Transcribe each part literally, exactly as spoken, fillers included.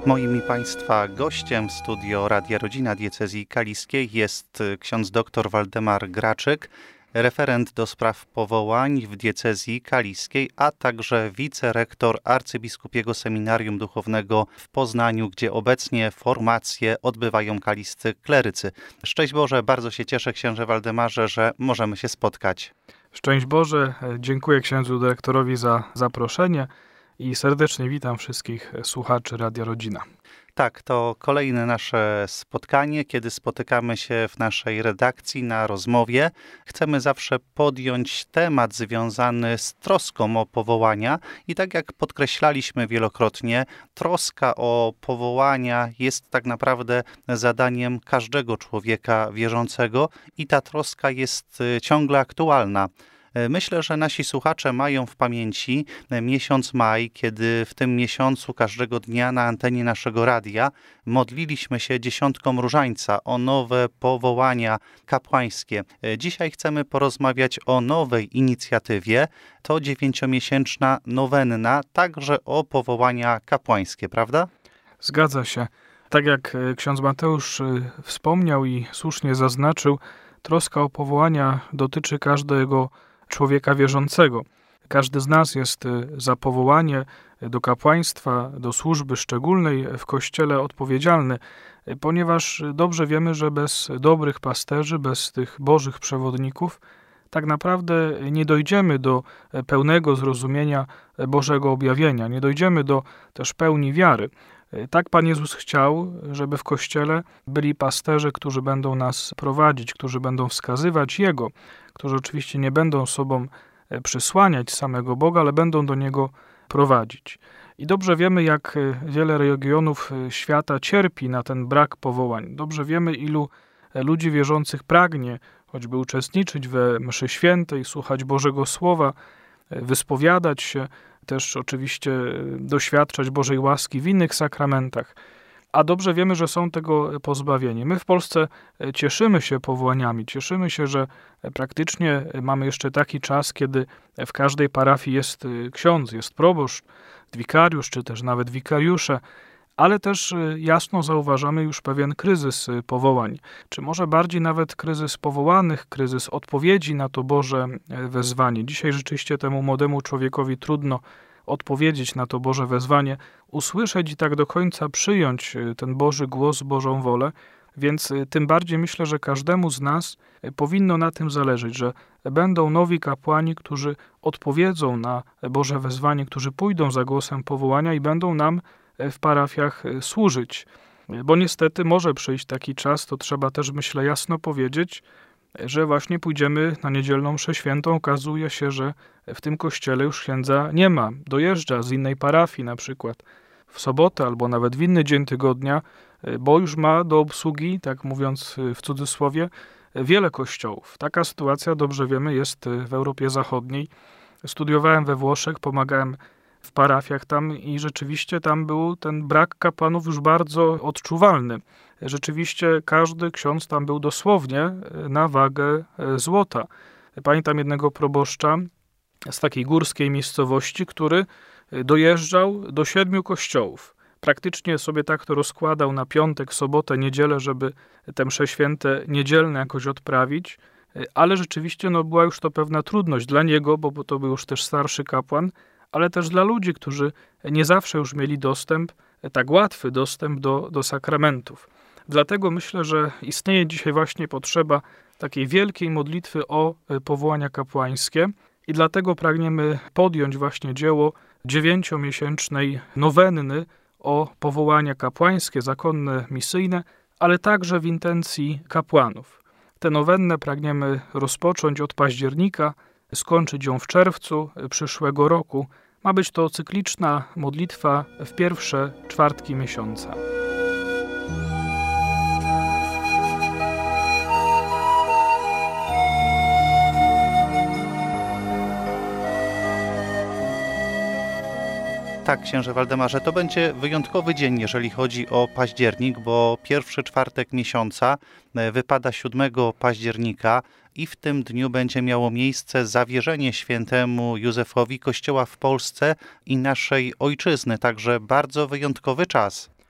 Moim i Państwa gościem w studio Radia Rodzina Diecezji Kaliskiej jest ksiądz dr Waldemar Graczyk, referent do spraw powołań w diecezji kaliskiej, a także wicerektor Arcybiskupiego Seminarium Duchownego w Poznaniu, gdzie obecnie formacje odbywają kaliscy klerycy. Szczęść Boże, bardzo się cieszę, księże Waldemarze, że możemy się spotkać. Szczęść Boże, dziękuję księdzu dyrektorowi za zaproszenie i serdecznie witam wszystkich słuchaczy Radia Rodzina. Tak, to kolejne nasze spotkanie, kiedy spotykamy się w naszej redakcji na rozmowie. Chcemy zawsze podjąć temat związany z troską o powołania i tak jak podkreślaliśmy wielokrotnie, troska o powołania jest tak naprawdę zadaniem każdego człowieka wierzącego i ta troska jest ciągle aktualna. Myślę, że nasi słuchacze mają w pamięci miesiąc maj, kiedy w tym miesiącu każdego dnia na antenie naszego radia modliliśmy się dziesiątką różańca o nowe powołania kapłańskie. Dzisiaj chcemy porozmawiać o nowej inicjatywie. To dziewięciomiesięczna nowenna, także o powołania kapłańskie, prawda? Zgadza się. Tak jak ksiądz Mateusz wspomniał i słusznie zaznaczył, troska o powołania dotyczy każdego człowieka wierzącego. Każdy z nas jest za powołanie do kapłaństwa, do służby szczególnej w Kościele odpowiedzialny, ponieważ dobrze wiemy, że bez dobrych pasterzy, bez tych bożych przewodników, tak naprawdę nie dojdziemy do pełnego zrozumienia Bożego objawienia, nie dojdziemy do też pełni wiary. Tak Pan Jezus chciał, żeby w Kościele byli pasterze, którzy będą nas prowadzić, którzy będą wskazywać Jego, którzy oczywiście nie będą sobą przysłaniać samego Boga, ale będą do Niego prowadzić. I dobrze wiemy, jak wiele regionów świata cierpi na ten brak powołań. Dobrze wiemy, ilu ludzi wierzących pragnie choćby uczestniczyć we mszy świętej, słuchać Bożego Słowa, wyspowiadać się, też oczywiście doświadczać Bożej łaski w innych sakramentach. A dobrze wiemy, że są tego pozbawieni. My w Polsce cieszymy się powołaniami, cieszymy się, że praktycznie mamy jeszcze taki czas, kiedy w każdej parafii jest ksiądz, jest proboszcz, wikariusz, czy też nawet wikariusze, ale też jasno zauważamy już pewien kryzys powołań, czy może bardziej nawet kryzys powołanych, kryzys odpowiedzi na to Boże wezwanie. Dzisiaj rzeczywiście temu młodemu człowiekowi trudno odpowiedzieć na to Boże wezwanie, usłyszeć i tak do końca przyjąć ten Boży głos, Bożą wolę, więc tym bardziej myślę, że każdemu z nas powinno na tym zależeć, że będą nowi kapłani, którzy odpowiedzą na Boże wezwanie, którzy pójdą za głosem powołania i będą nam w parafiach służyć. Bo niestety może przyjść taki czas, to trzeba też, myślę, jasno powiedzieć, że właśnie pójdziemy na niedzielną mszę świętą, okazuje się, że w tym kościele już księdza nie ma. Dojeżdża z innej parafii na przykład w sobotę albo nawet w inny dzień tygodnia, bo już ma do obsługi, tak mówiąc w cudzysłowie, wiele kościołów. Taka sytuacja, dobrze wiemy, jest w Europie Zachodniej. Studiowałem we Włoszech, pomagałem w parafiach tam i rzeczywiście tam był ten brak kapłanów już bardzo odczuwalny. Rzeczywiście każdy ksiądz tam był dosłownie na wagę złota. Pamiętam jednego proboszcza z takiej górskiej miejscowości, który dojeżdżał do siedmiu kościołów. Praktycznie sobie tak to rozkładał na piątek, sobotę, niedzielę, żeby te msze święte niedzielne jakoś odprawić, ale rzeczywiście no, była już to pewna trudność dla niego, bo, bo to był już też starszy kapłan, ale też dla ludzi, którzy nie zawsze już mieli dostęp, tak łatwy dostęp do, do sakramentów. Dlatego myślę, że istnieje dzisiaj właśnie potrzeba takiej wielkiej modlitwy o powołania kapłańskie i dlatego pragniemy podjąć właśnie dzieło dziewięciomiesięcznej nowenny o powołania kapłańskie, zakonne, misyjne, ale także w intencji kapłanów. Tę nowennę pragniemy rozpocząć od października, skończyć ją w czerwcu przyszłego roku. Ma być to cykliczna modlitwa w pierwsze czwartki miesiąca. Tak, księże Waldemarze, to będzie wyjątkowy dzień, jeżeli chodzi o październik, bo pierwszy czwartek miesiąca wypada siódmego października i w tym dniu będzie miało miejsce zawierzenie świętemu Józefowi Kościoła w Polsce i naszej ojczyzny, także bardzo wyjątkowy czas.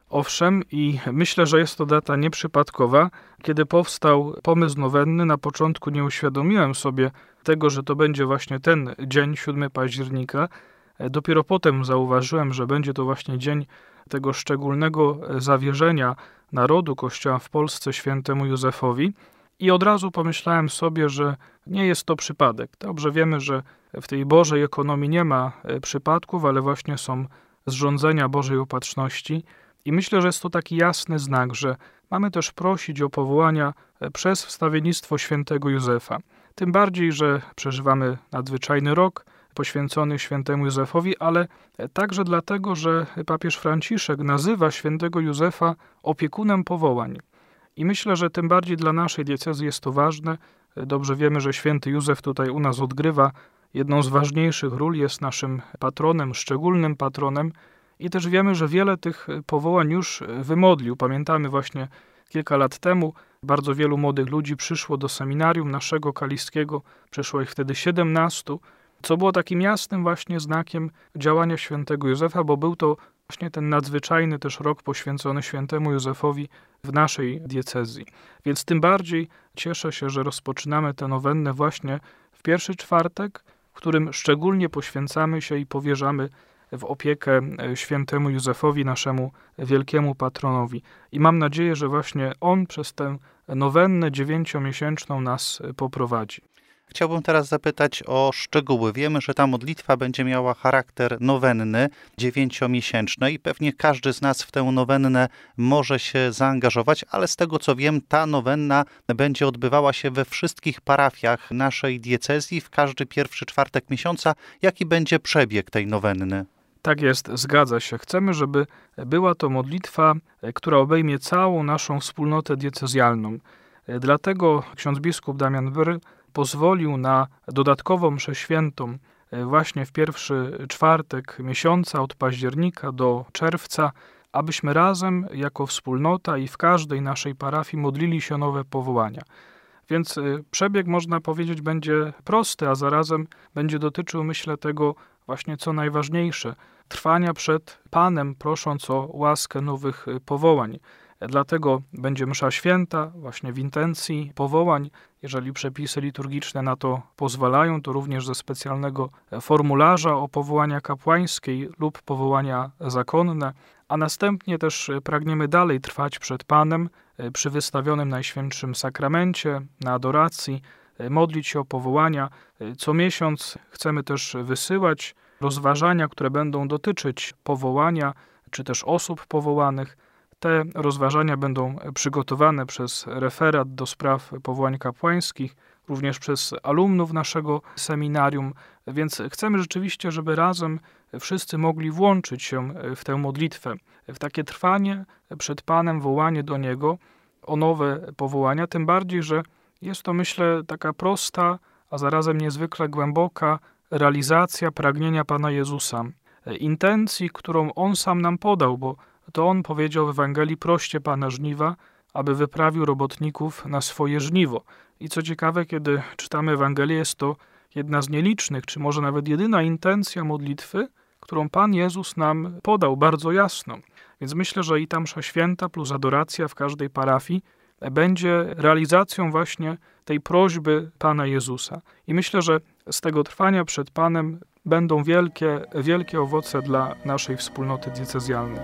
Owszem, i myślę, że jest to data nieprzypadkowa. Kiedy powstał pomysł nowenny, na początku nie uświadomiłem sobie tego, że to będzie właśnie ten dzień, siódmego października. Dopiero potem zauważyłem, że będzie to właśnie dzień tego szczególnego zawierzenia narodu Kościoła w Polsce świętemu Józefowi. I od razu pomyślałem sobie, że nie jest to przypadek. Dobrze wiemy, że w tej Bożej ekonomii nie ma przypadków, ale właśnie są zrządzenia Bożej Opatrzności. I myślę, że jest to taki jasny znak, że mamy też prosić o powołania przez wstawiennictwo świętego Józefa. Tym bardziej, że przeżywamy nadzwyczajny rok poświęcony świętemu Józefowi, ale także dlatego, że papież Franciszek nazywa świętego Józefa opiekunem powołań. I myślę, że tym bardziej dla naszej diecezji jest to ważne. Dobrze wiemy, że święty Józef tutaj u nas odgrywa jedną z ważniejszych ról, jest naszym patronem, szczególnym patronem i też wiemy, że wiele tych powołań już wymodlił. Pamiętamy właśnie kilka lat temu bardzo wielu młodych ludzi przyszło do seminarium naszego kaliskiego, przyszło ich wtedy siedemnastu, co było takim jasnym właśnie znakiem działania świętego Józefa, bo był to właśnie ten nadzwyczajny też rok poświęcony świętemu Józefowi w naszej diecezji. Więc tym bardziej cieszę się, że rozpoczynamy tę nowennę właśnie w pierwszy czwartek, w którym szczególnie poświęcamy się i powierzamy w opiekę świętemu Józefowi, naszemu wielkiemu patronowi. I mam nadzieję, że właśnie on przez tę nowennę dziewięciomiesięczną nas poprowadzi. Chciałbym teraz zapytać o szczegóły. Wiemy, że ta modlitwa będzie miała charakter nowenny, dziewięciomiesięcznej. Pewnie każdy z nas w tę nowennę może się zaangażować, ale z tego co wiem, ta nowenna będzie odbywała się we wszystkich parafiach naszej diecezji w każdy pierwszy czwartek miesiąca. Jaki będzie przebieg tej nowenny? Tak jest, zgadza się. Chcemy, żeby była to modlitwa, która obejmie całą naszą wspólnotę diecezjalną. Dlatego ksiądz biskup Damian Bryl pozwolił na dodatkową mszę świętą właśnie w pierwszy czwartek miesiąca od października do czerwca, abyśmy razem jako wspólnota i w każdej naszej parafii modlili się o nowe powołania. Więc przebieg, można powiedzieć, będzie prosty, a zarazem będzie dotyczył, myślę, tego właśnie co najważniejsze, trwania przed Panem, prosząc o łaskę nowych powołań. Dlatego będzie msza święta właśnie w intencji powołań. Jeżeli przepisy liturgiczne na to pozwalają, to również ze specjalnego formularza o powołania kapłańskie lub powołania zakonne, a następnie też pragniemy dalej trwać przed Panem przy wystawionym Najświętszym Sakramencie, na adoracji, modlić się o powołania. Co miesiąc chcemy też wysyłać rozważania, które będą dotyczyć powołania, czy też osób powołanych. Te rozważania będą przygotowane przez referat do spraw powołań kapłańskich, również przez alumnów naszego seminarium, więc chcemy rzeczywiście, żeby razem wszyscy mogli włączyć się w tę modlitwę, w takie trwanie przed Panem, wołanie do Niego o nowe powołania, tym bardziej, że jest to, myślę, taka prosta, a zarazem niezwykle głęboka realizacja pragnienia Pana Jezusa, intencji, którą On sam nam podał, bo to On powiedział w Ewangelii: proście Pana żniwa, aby wyprawił robotników na swoje żniwo. I co ciekawe, kiedy czytamy Ewangelię, jest to jedna z nielicznych, czy może nawet jedyna intencja modlitwy, którą Pan Jezus nam podał bardzo jasno. Więc myślę, że i ta msza święta plus adoracja w każdej parafii będzie realizacją właśnie tej prośby Pana Jezusa. I myślę, że z tego trwania przed Panem będą wielkie, wielkie owoce dla naszej wspólnoty diecezjalnej.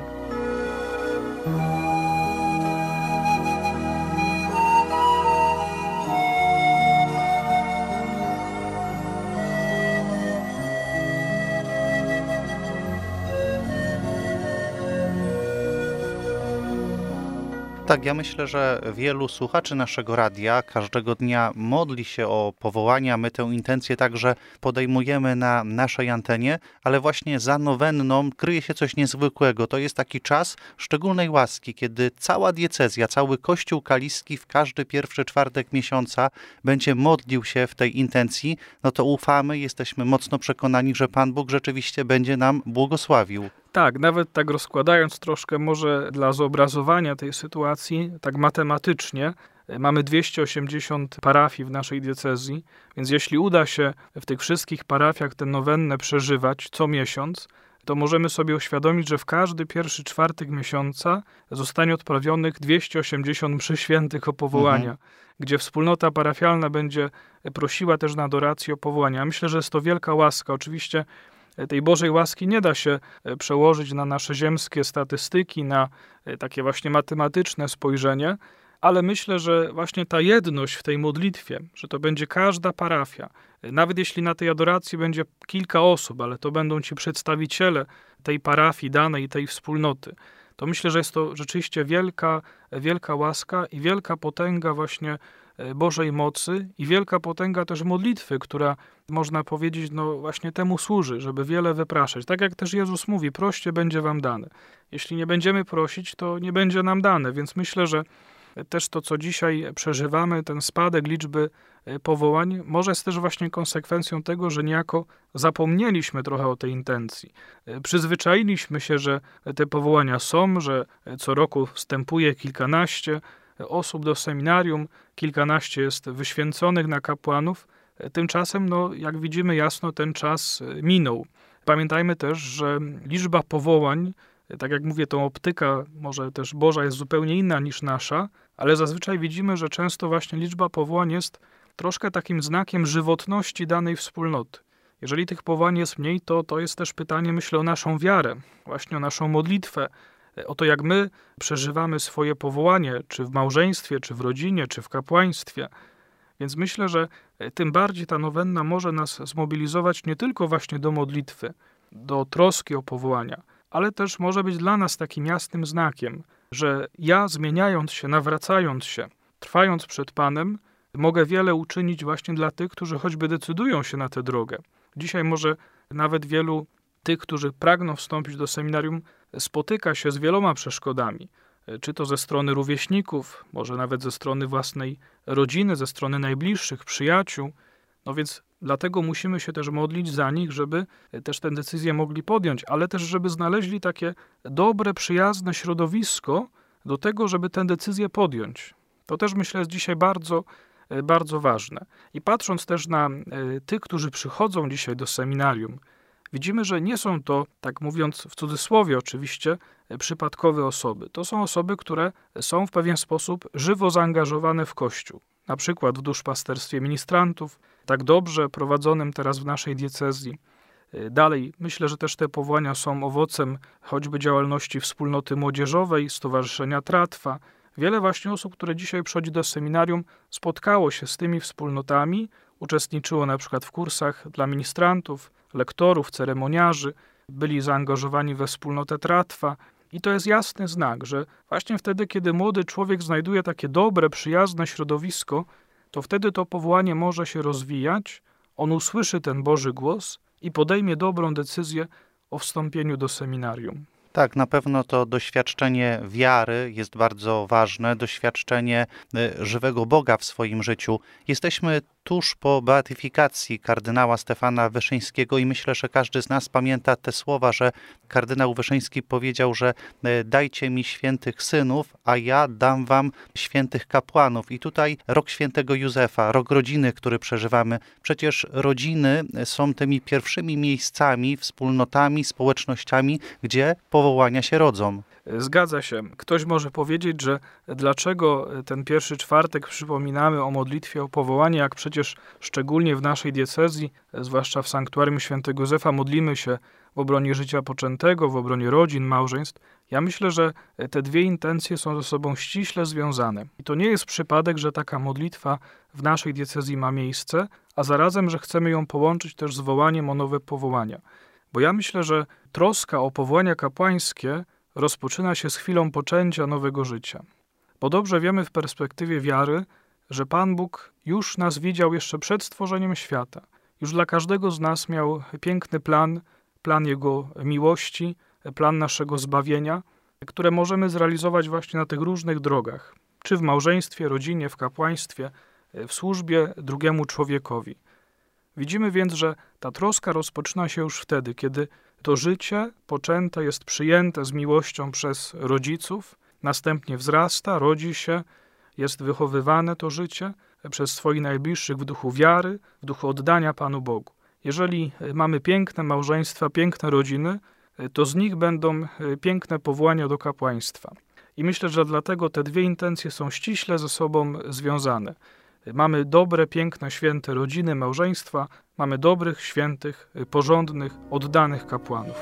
Tak, ja myślę, że wielu słuchaczy naszego radia każdego dnia modli się o powołania. My tę intencję także podejmujemy na naszej antenie, ale właśnie za nowenną kryje się coś niezwykłego. To jest taki czas szczególnej łaski, kiedy cała diecezja, cały Kościół kaliski w każdy pierwszy czwartek miesiąca będzie modlił się w tej intencji. No to ufamy, jesteśmy mocno przekonani, że Pan Bóg rzeczywiście będzie nam błogosławił. Tak, nawet tak rozkładając troszkę może dla zobrazowania tej sytuacji, tak matematycznie, mamy dwieście osiemdziesiąt parafii w naszej diecezji, więc jeśli uda się w tych wszystkich parafiach tę nowennę przeżywać co miesiąc, to możemy sobie uświadomić, że w każdy pierwszy czwartek miesiąca zostanie odprawionych dwieście osiemdziesiąt mszy świętych o powołania, mhm. gdzie wspólnota parafialna będzie prosiła też na adorację o powołania. Myślę, że jest to wielka łaska. Oczywiście tej Bożej łaski nie da się przełożyć na nasze ziemskie statystyki, na takie właśnie matematyczne spojrzenie, ale myślę, że właśnie ta jedność w tej modlitwie, że to będzie każda parafia, nawet jeśli na tej adoracji będzie kilka osób, ale to będą ci przedstawiciele tej parafii danej, tej wspólnoty, to myślę, że jest to rzeczywiście wielka, wielka łaska i wielka potęga właśnie Bożej mocy i wielka potęga też modlitwy, która, można powiedzieć, no właśnie temu służy, żeby wiele wypraszać. Tak jak też Jezus mówi, proście, będzie wam dane. Jeśli nie będziemy prosić, to nie będzie nam dane, więc myślę, że też to, co dzisiaj przeżywamy, ten spadek liczby powołań, może jest też właśnie konsekwencją tego, że niejako zapomnieliśmy trochę o tej intencji. Przyzwyczailiśmy się, że te powołania są, że co roku wstępuje kilkanaście osób do seminarium, kilkanaście jest wyświęconych na kapłanów. Tymczasem, no, jak widzimy jasno, ten czas minął. Pamiętajmy też, że liczba powołań, tak jak mówię, tą optyka może też Boża jest zupełnie inna niż nasza, ale zazwyczaj widzimy, że często właśnie liczba powołań jest troszkę takim znakiem żywotności danej wspólnoty. Jeżeli tych powołań jest mniej, to to jest też pytanie, myślę, o naszą wiarę, właśnie o naszą modlitwę, o to, jak my przeżywamy swoje powołanie, czy w małżeństwie, czy w rodzinie, czy w kapłaństwie. Więc myślę, że tym bardziej ta nowenna może nas zmobilizować nie tylko właśnie do modlitwy, do troski o powołania, ale też może być dla nas takim jasnym znakiem, że ja, zmieniając się, nawracając się, trwając przed Panem, mogę wiele uczynić właśnie dla tych, którzy choćby decydują się na tę drogę. Dzisiaj może nawet wielu tych, którzy pragną wstąpić do seminarium, spotyka się z wieloma przeszkodami, czy to ze strony rówieśników, może nawet ze strony własnej rodziny, ze strony najbliższych, przyjaciół. No więc dlatego musimy się też modlić za nich, żeby też tę decyzję mogli podjąć, ale też żeby znaleźli takie dobre, przyjazne środowisko do tego, żeby tę decyzję podjąć. To też myślę jest dzisiaj bardzo, bardzo ważne. I patrząc też na tych, którzy przychodzą dzisiaj do seminarium, widzimy, że nie są to, tak mówiąc w cudzysłowie oczywiście, przypadkowe osoby. To są osoby, które są w pewien sposób żywo zaangażowane w Kościół. Na przykład w duszpasterstwie ministrantów, tak dobrze prowadzonym teraz w naszej diecezji. Dalej, myślę, że też te powołania są owocem choćby działalności wspólnoty młodzieżowej, Stowarzyszenia Tratwa. Wiele właśnie osób, które dzisiaj przychodzi do seminarium, spotkało się z tymi wspólnotami, uczestniczyło na przykład w kursach dla ministrantów, lektorów, ceremoniarzy, byli zaangażowani we wspólnotę Tratwa. I to jest jasny znak, że właśnie wtedy, kiedy młody człowiek znajduje takie dobre, przyjazne środowisko, to wtedy to powołanie może się rozwijać, on usłyszy ten Boży głos i podejmie dobrą decyzję o wstąpieniu do seminarium. Tak, na pewno to doświadczenie wiary jest bardzo ważne, doświadczenie żywego Boga w swoim życiu. Jesteśmy tuż po beatyfikacji kardynała Stefana Wyszyńskiego i myślę, że każdy z nas pamięta te słowa, że kardynał Wyszyński powiedział, że dajcie mi świętych synów, a ja dam wam świętych kapłanów. I tutaj rok świętego Józefa, rok rodziny, który przeżywamy. Przecież rodziny są tymi pierwszymi miejscami, wspólnotami, społecznościami, gdzie powołania się rodzą. Zgadza się. Ktoś może powiedzieć, że dlaczego ten pierwszy czwartek przypominamy o modlitwie o powołanie, jak przecież szczególnie w naszej diecezji, zwłaszcza w sanktuarium świętego Józefa, modlimy się w obronie życia poczętego, w obronie rodzin, małżeństw. Ja myślę, że te dwie intencje są ze sobą ściśle związane. I to nie jest przypadek, że taka modlitwa w naszej diecezji ma miejsce, a zarazem, że chcemy ją połączyć też z wołaniem o nowe powołania. Bo ja myślę, że troska o powołania kapłańskie rozpoczyna się z chwilą poczęcia nowego życia. Bo dobrze wiemy w perspektywie wiary, że Pan Bóg już nas widział jeszcze przed stworzeniem świata. Już dla każdego z nas miał piękny plan, plan Jego miłości, plan naszego zbawienia, które możemy zrealizować właśnie na tych różnych drogach. Czy w małżeństwie, rodzinie, w kapłaństwie, w służbie drugiemu człowiekowi. Widzimy więc, że ta troska rozpoczyna się już wtedy, kiedy to życie poczęte jest przyjęte z miłością przez rodziców, następnie wzrasta, rodzi się, jest wychowywane to życie przez swoich najbliższych w duchu wiary, w duchu oddania Panu Bogu. Jeżeli mamy piękne małżeństwa, piękne rodziny, to z nich będą piękne powołania do kapłaństwa. I myślę, że dlatego te dwie intencje są ściśle ze sobą związane. Mamy dobre, piękne, święte rodziny, małżeństwa, mamy dobrych, świętych, porządnych, oddanych kapłanów.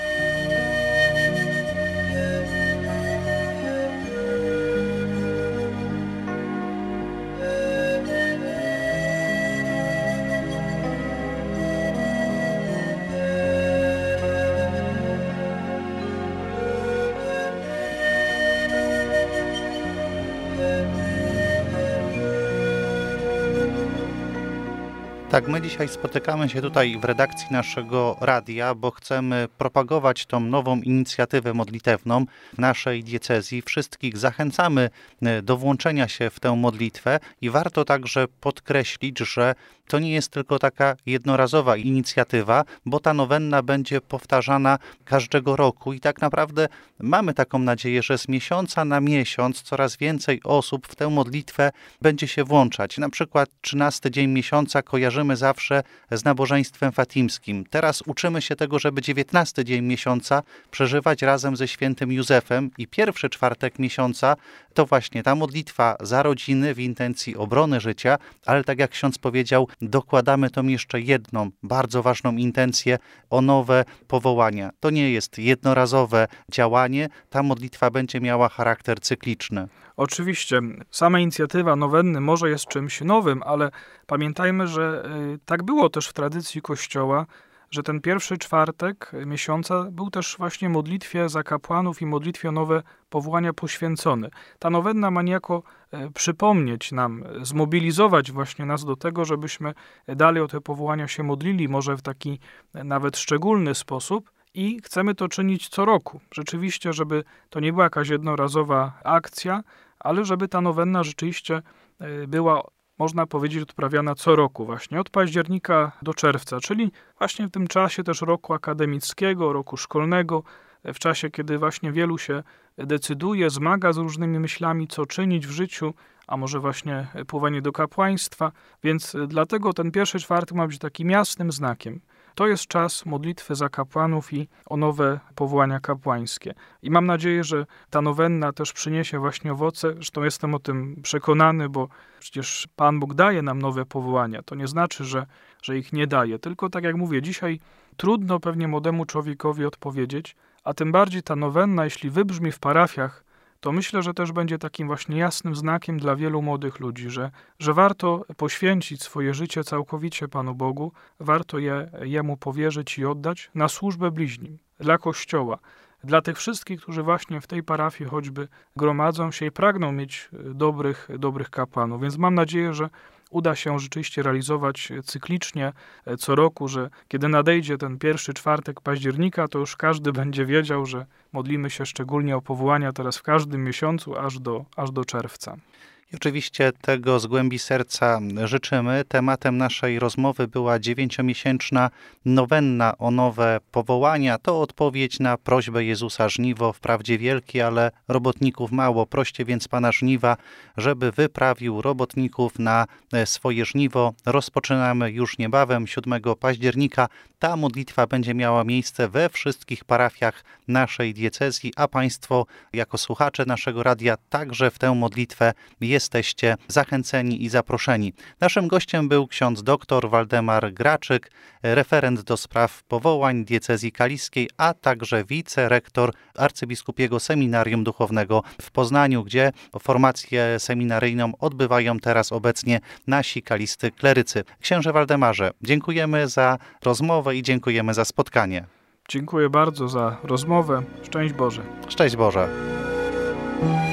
Tak, my dzisiaj spotykamy się tutaj w redakcji naszego radia, bo chcemy propagować tą nową inicjatywę modlitewną w naszej diecezji. Wszystkich zachęcamy do włączenia się w tę modlitwę i warto także podkreślić, że to nie jest tylko taka jednorazowa inicjatywa, bo ta nowenna będzie powtarzana każdego roku i tak naprawdę mamy taką nadzieję, że z miesiąca na miesiąc coraz więcej osób w tę modlitwę będzie się włączać. Na przykład trzynasty dzień miesiąca kojarzymy zawsze z nabożeństwem fatimskim. Teraz uczymy się tego, żeby dziewiętnasty dzień miesiąca przeżywać razem ze świętym Józefem i pierwszy czwartek miesiąca to właśnie ta modlitwa za rodziny w intencji obrony życia, ale tak jak ksiądz powiedział, dokładamy tą jeszcze jedną bardzo ważną intencję o nowe powołania. To nie jest jednorazowe działanie, ta modlitwa będzie miała charakter cykliczny. Oczywiście, sama inicjatywa nowenny może jest czymś nowym, ale pamiętajmy, że y, tak było też w tradycji Kościoła, że ten pierwszy czwartek miesiąca był też właśnie modlitwie za kapłanów i modlitwie o nowe powołania poświęcony. Ta nowenna ma niejako y, przypomnieć nam, zmobilizować właśnie nas do tego, żebyśmy dalej o te powołania się modlili, może w taki nawet szczególny sposób. I chcemy to czynić co roku. Rzeczywiście, żeby to nie była jakaś jednorazowa akcja, ale żeby ta nowenna rzeczywiście była, można powiedzieć, odprawiana co roku właśnie, od października do czerwca, czyli właśnie w tym czasie też roku akademickiego, roku szkolnego, w czasie, kiedy właśnie wielu się decyduje, zmaga z różnymi myślami, co czynić w życiu, a może właśnie powołanie do kapłaństwa, więc dlatego ten pierwszy czwartek ma być takim jasnym znakiem. To jest czas modlitwy za kapłanów i o nowe powołania kapłańskie. I mam nadzieję, że ta nowenna też przyniesie właśnie owoce. Zresztą jestem o tym przekonany, bo przecież Pan Bóg daje nam nowe powołania. To nie znaczy, że, że ich nie daje. Tylko tak jak mówię, dzisiaj trudno pewnie młodemu człowiekowi odpowiedzieć, a tym bardziej ta nowenna, jeśli wybrzmi w parafiach, to myślę, że też będzie takim właśnie jasnym znakiem dla wielu młodych ludzi, że, że warto poświęcić swoje życie całkowicie Panu Bogu, warto je Jemu powierzyć i oddać na służbę bliźnim, dla Kościoła, dla tych wszystkich, którzy właśnie w tej parafii choćby gromadzą się i pragną mieć dobrych, dobrych kapłanów. Więc mam nadzieję, że uda się rzeczywiście realizować cyklicznie co roku, że kiedy nadejdzie ten pierwszy czwartek października, to już każdy będzie wiedział, że modlimy się szczególnie o powołania teraz w każdym miesiącu, aż do, aż do czerwca. I oczywiście tego z głębi serca życzymy. Tematem naszej rozmowy była dziewięciomiesięczna nowenna o nowe powołania. To odpowiedź na prośbę Jezusa: żniwo wprawdzie wielkie, ale robotników mało. Proście więc Pana żniwa, żeby wyprawił robotników na swoje żniwo. Rozpoczynamy już niebawem, siódmego października. Ta modlitwa będzie miała miejsce we wszystkich parafiach naszej diecezji, a Państwo jako słuchacze naszego radia także w tę modlitwę jesteście zachęceni i zaproszeni. Naszym gościem był ksiądz dr Waldemar Graczyk, referent do spraw powołań diecezji kaliskiej, a także wicerektor arcybiskupiego seminarium duchownego w Poznaniu, gdzie formację seminaryjną odbywają teraz obecnie nasi kalisty klerycy. Księże Waldemarze, dziękujemy za rozmowę i dziękujemy za spotkanie. Dziękuję bardzo za rozmowę. Szczęść Boże. Szczęść Boże.